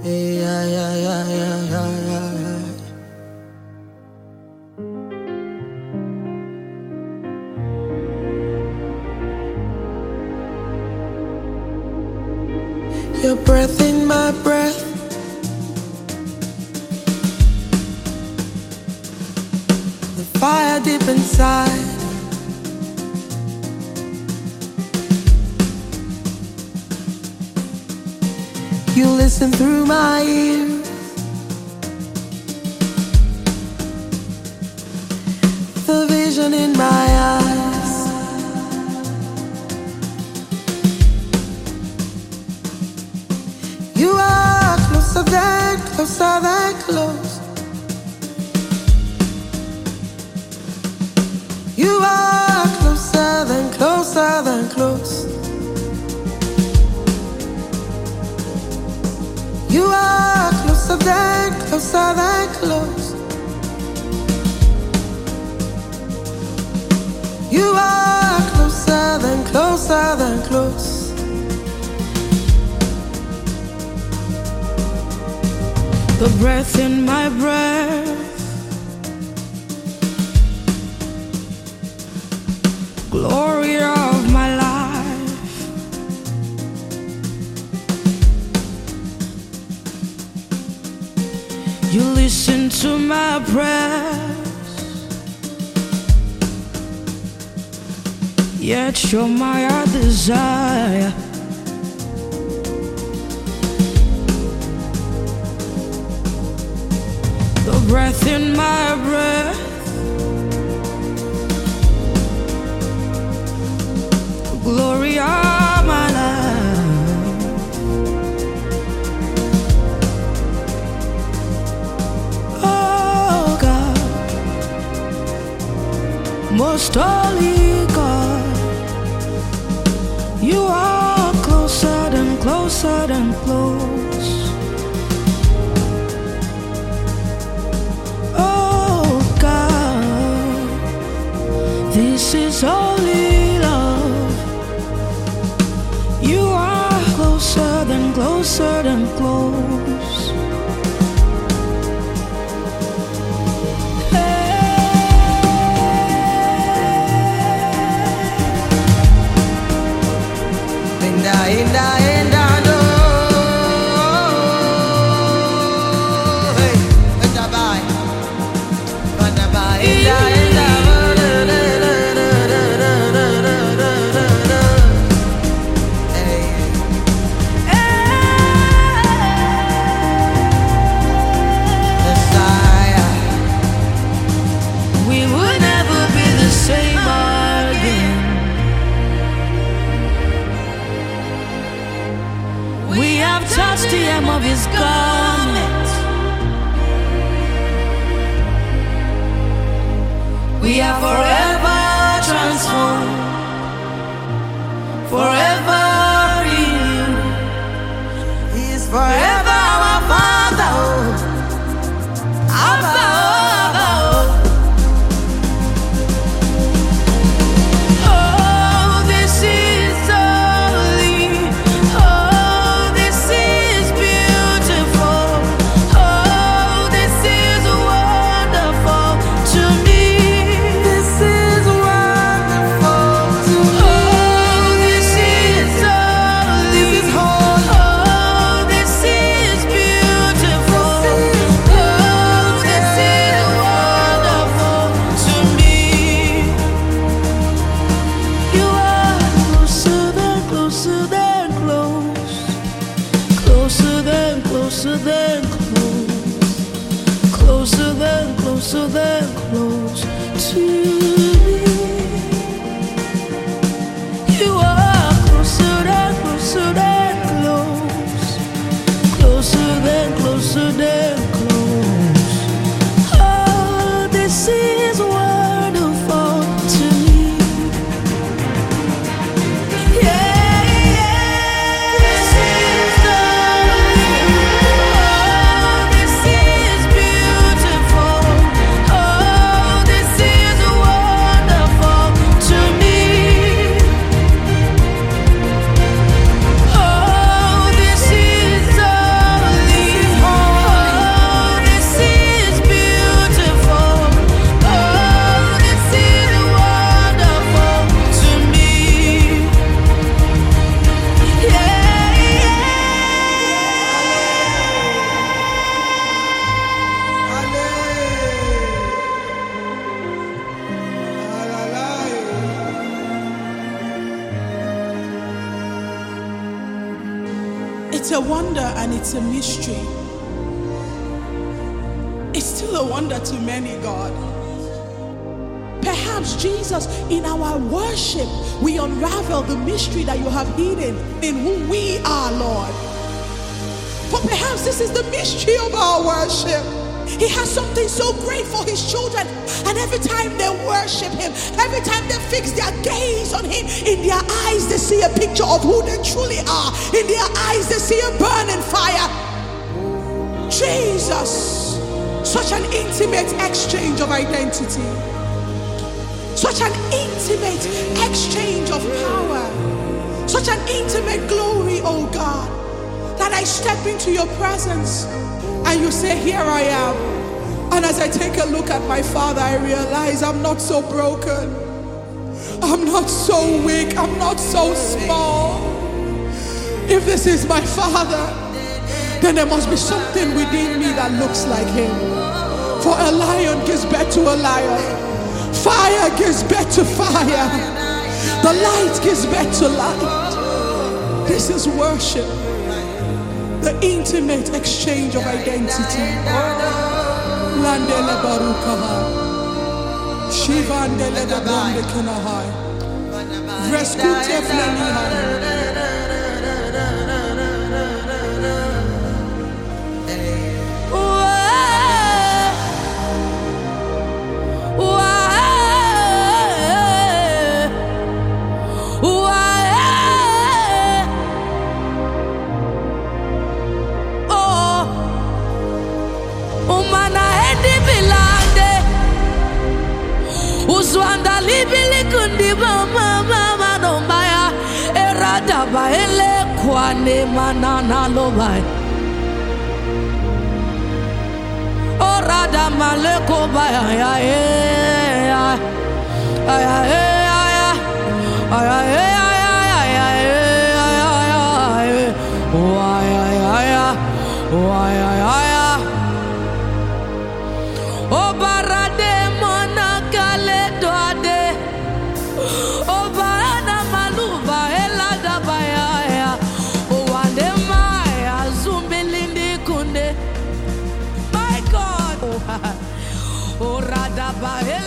Hey, yeah, yeah, yeah, yeah, yeah, yeah, yeah. Your breath in my breath, the fire deep inside. You listen through my ears, the vision in my eyes. You are closer than close. You are closer than close. You are closer than close. You are closer than close. The breath in my breath, glory of my life. You listen to my prayers, yet you're my heart desire. The breath in my breath, the glory of my life. Oh God, most holy God, you are closer than close. This is holy love. You are closer than close. Inda, no. Hey, inda, bye. Inda. We have touched the hem of his garment. We are forever transformed, forever renewed. He is forever our Father. Abba. This It's a wonder and it's a mystery. It's still a wonder to many, God. Perhaps, Jesus, in our worship, we unravel the mystery that you have hidden in who we are, Lord. But perhaps this is the mystery of our worship. He has something so great for his children, and every time they worship him, every time they fix their gaze on him, in their eyes they see a picture of who they truly are. In their eyes they see a burning fire. Jesus, such an intimate exchange of identity, such an intimate exchange of power, such an intimate glory, oh God, that I step into your presence and you say, here I am. And as I take a look at my Father, I realize I'm not so broken, I'm not so weak, I'm not so small. If this is my Father, then there must be something within me that looks like him. For a lion gives birth to a lion, fire gives birth to fire, the light gives birth to light. This is worship, the intimate exchange of identity. Landele barukaha, shivandele da brande kanahai, vreskute flenihai. Uzwanda libili kundi mama mama nombaya erada baele kwane manana lobai orada maleko baya ya ya ya Ba